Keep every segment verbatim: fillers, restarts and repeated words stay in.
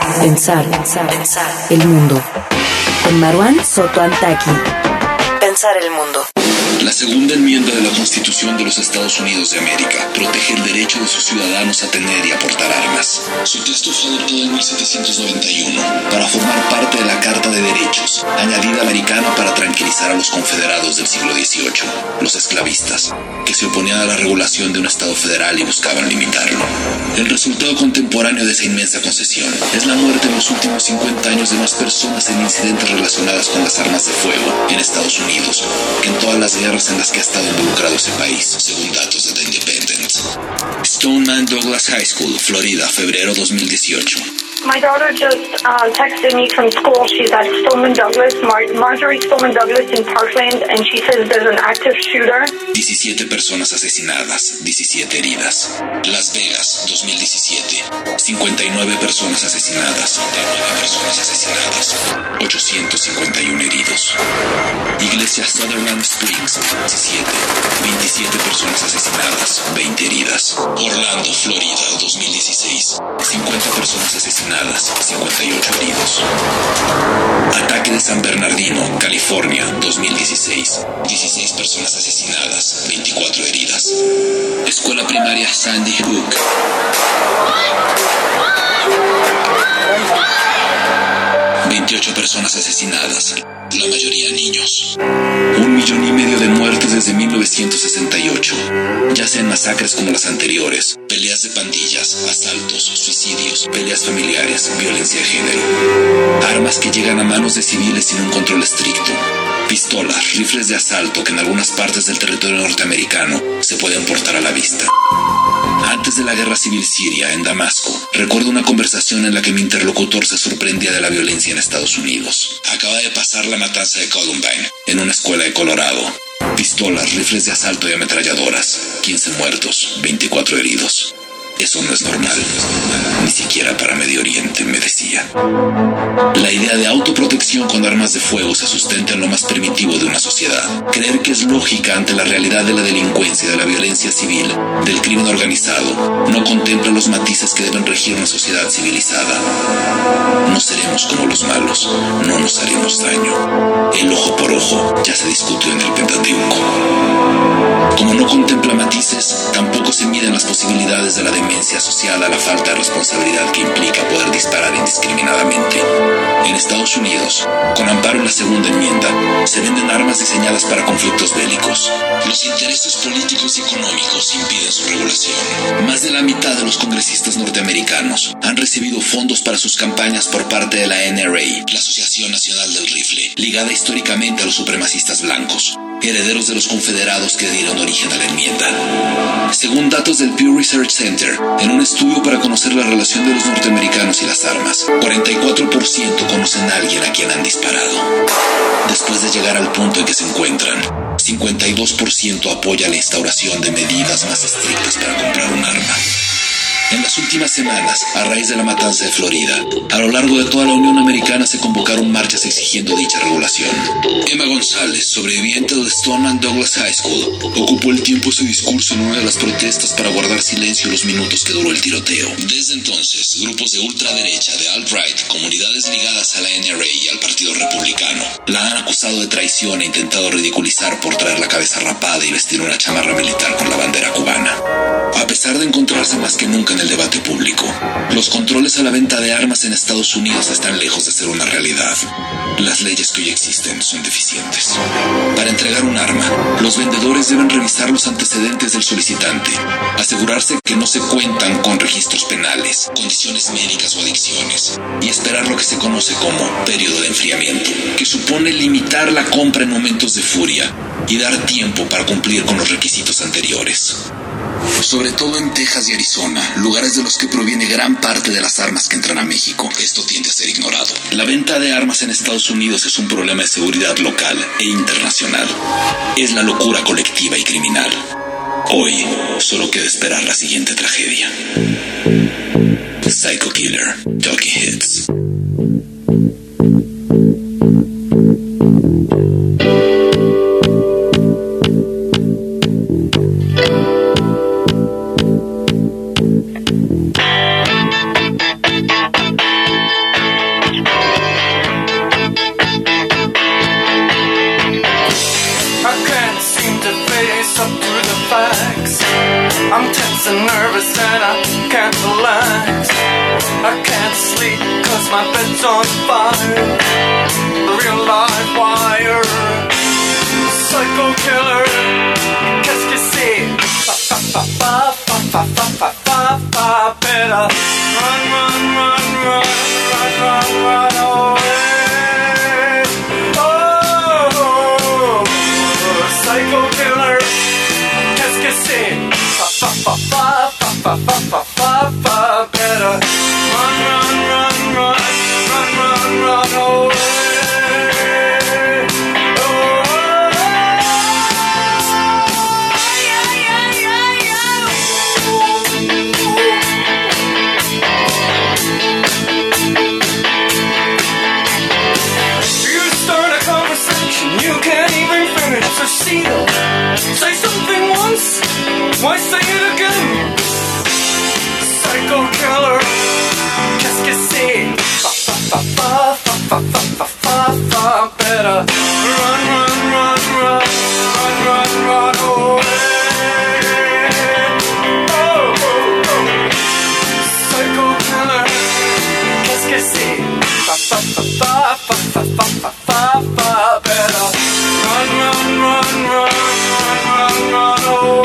Pensar, pensar, pensar el mundo. Con Marwan Soto Antaki. Pensar el mundo. La segunda enmienda de la Constitución de los Estados Unidos de América protege el derecho de sus ciudadanos a tener y a portar armas. Su texto fue adoptado en mil setecientos noventa y uno para formar parte de la Carta de Derechos, añadida americana para tranquilizar a los confederados del siglo dieciocho, los esclavistas, que se oponían a la regulación de un Estado federal y buscaban limitarlo. El resultado contemporáneo de esa inmensa concesión es la muerte en los últimos cincuenta años de más personas en incidentes relacionadas con las armas de fuego en Estados Unidos que en todas las guerras en las que ha estado involucrado ese país, según datos de The Independent. Stoneman Douglas High School, Florida, febrero dos mil dieciocho. My daughter just uh, texted me from school. She's at Stoneman Douglas, Mar- Marjorie Stoneman Douglas in Parkland, and she says there's an active shooter. diecisiete personas asesinadas, diecisiete heridas. Las Vegas, dos mil diecisiete. cincuenta y nueve personas asesinadas, cincuenta y nueve personas asesinadas, ochocientos cincuenta y uno heridos. Iglesia Sutherland Springs, diecisiete. veintisiete personas asesinadas, veinte heridas. Orlando, Florida, dos mil dieciséis. cincuenta personas asesinadas, cincuenta y ocho heridos. Ataque de San Bernardino, California, dos mil dieciséis. dieciséis personas asesinadas, veinticuatro heridas. Escuela primaria Sandy Hook. veintiocho personas asesinadas, la mayoría niños. Un millón y medio de muertes desde mil novecientos sesenta y ocho, ya sean masacres como las anteriores, peleas de pandillas, asaltos, suicidios, peleas familiares, violencia de género. Armas que llegan a manos de civiles sin un control estricto. Pistolas, rifles de asalto que en algunas partes del territorio norteamericano se pueden portar a la vista. Antes de la guerra civil siria, en Damasco, recuerdo una conversación en la que mi interlocutor se sorprendía de la violencia en Estados Unidos. Acaba de pasar la matanza de Columbine, en una escuela de Colorado. Pistolas, rifles de asalto y ametralladoras. quince muertos, veinticuatro heridos. Eso no es normal, ni siquiera para Medio Oriente, me decía. La idea de autoprotección con armas de fuego se sustenta en lo más primitivo de una sociedad. Creer que es lógica ante la realidad de la delincuencia y de la violencia civil, del crimen organizado, no contempla los matices que deben regir una sociedad civilizada. No seremos como los malos, no nos haremos daño. El ojo por ojo ya se discutió en el Pentateuco. Como no contempla matices, tampoco se miden las posibilidades de la demencia asociada a la falta de responsabilidad que implica poder disparar indiscriminadamente. En Estados Unidos, con amparo en la segunda enmienda, se venden armas diseñadas para conflictos bélicos. Los intereses políticos y económicos impiden su regulación. Más de la mitad de los congresistas norteamericanos han recibido fondos para sus campañas por parte de la N R A, la Asociación Nacional del Rifle, ligada históricamente a los supremacistas blancos, herederos de los confederados que dieron origen a la enmienda. Según datos del Pew Research Center, en un estudio para conocer la relación de los norteamericanos y las armas, cuarenta y cuatro por ciento conocen a alguien a quien han disparado. Después de llegar al punto en que se encuentran, cincuenta y dos por ciento apoya la instauración de medidas más estrictas para comprar un arma. En las últimas semanas, a raíz de la matanza de Florida, a lo largo de toda la Unión Americana se convocaron marchas exigiendo dicha regulación. Emma González, sobreviviente de Stoneman Douglas High School, ocupó el tiempo de su discurso en una de las protestas para guardar silencio los minutos que duró el tiroteo. Desde entonces, grupos de ultraderecha, de alt-right, comunidades ligadas a la N R A y al Partido Republicano, la han acusado de traición e intentado ridiculizar por traer la cabeza rapada y vestir una chamarra militar con la bandera cubana. A pesar de encontrarse más que nunca en el debate público, los controles a la venta de armas en Estados Unidos están lejos de ser una realidad. Las leyes que hoy existen son deficientes. Para entregar un arma, los vendedores deben revisar los antecedentes del solicitante, asegurarse que no se cuentan con registros penales, condiciones médicas o adicciones, y esperar lo que se conoce como periodo de enfriamiento, que supone limitar la compra en momentos de furia y dar tiempo para cumplir con los requisitos anteriores. Sobre todo en Texas y Arizona, lugares de los que proviene gran parte de las armas que entran a México, esto tiende a ser ignorado. La venta de armas en Estados Unidos es un problema de seguridad local e internacional. Es la locura colectiva y criminal. Hoy, solo queda esperar la siguiente tragedia. Psycho Killer, Talking Heads. nervous and I can't relax. I can't sleep cause my bed's on fire. Real live wire. Psycho killer. Qu'est-ce que c'est? Fa fa fa fa fa fa fa fa fa. Better run, run, run, run, run, run, run away. Oh, psycho killer. Qu'est-ce que c'est? Fa fa fa fa fa fa fa fa fa. Better run, run, run, run, run, run, run away. Say something once, why say it again? Psycho killer, qu'est-ce que c'est? Fa fa fa fa fa fa fa fa fa. Better run, run, run, run, run, run, run away. Oh, oh, oh. Psycho killer, qu'est-ce que c'est? Fa fa fa fa fa fa fa fa fa fa. Better run, run, run, run. Run, run away.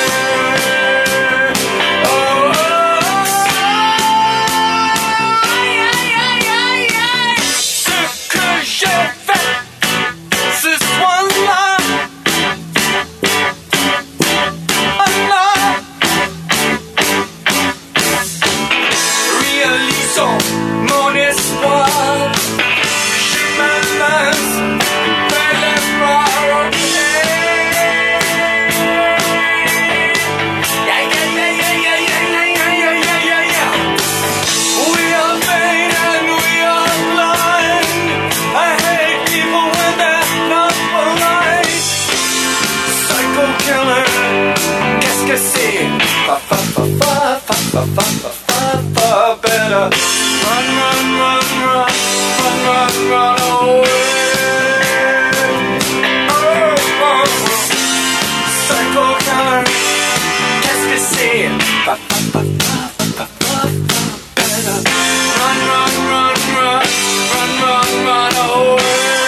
Oh, oh, oh. Ce que j'ai fait, ce soir-là, Allah, réalisons mon espoir. Je m'avance vers l'espoir. Fa fa fa fa fa fa fa fa fa. Better run, run, run, run, run, run, run away. Oh, oh, oh. Psycho killer, qu'est-ce que c'est? Fa fa fa fa fa fa fa. Better run, run, run, run, run, run, run away.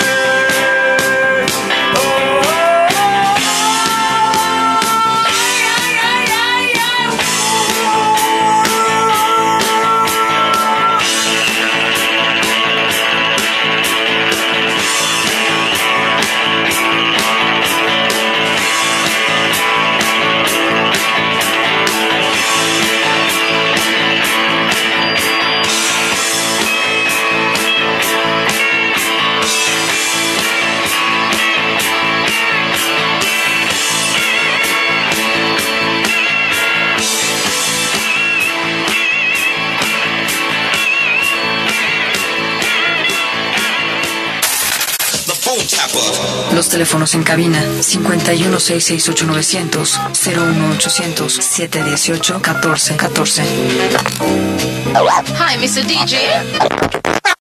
Los teléfonos en cabina cincuenta y uno, seiscientos sesenta y ocho, novecientos, cero uno ochocientos, setecientos dieciocho, catorce catorce. Hi, mister D J.